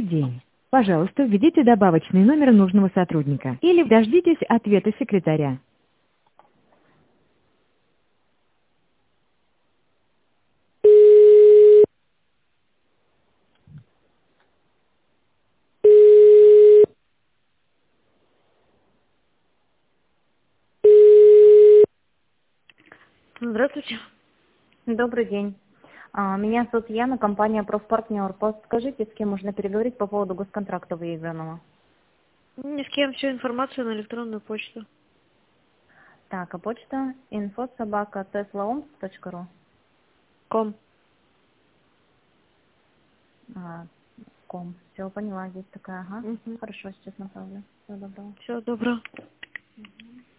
день. Пожалуйста, введите добавочный номер нужного сотрудника или дождитесь ответа секретаря. Здравствуйте. Добрый день. Меня зовут Яна, компания «Профпартнер». Подскажите, с кем можно переговорить по поводу госконтракта выигранного? Ни с кем, всю информацию на электронную почту. Так, а почта info@teslaoms.ru. Ком. Ком. Все, поняла, есть такая, ага. Угу. Хорошо, сейчас направлю. Всего доброго. Всего доброго.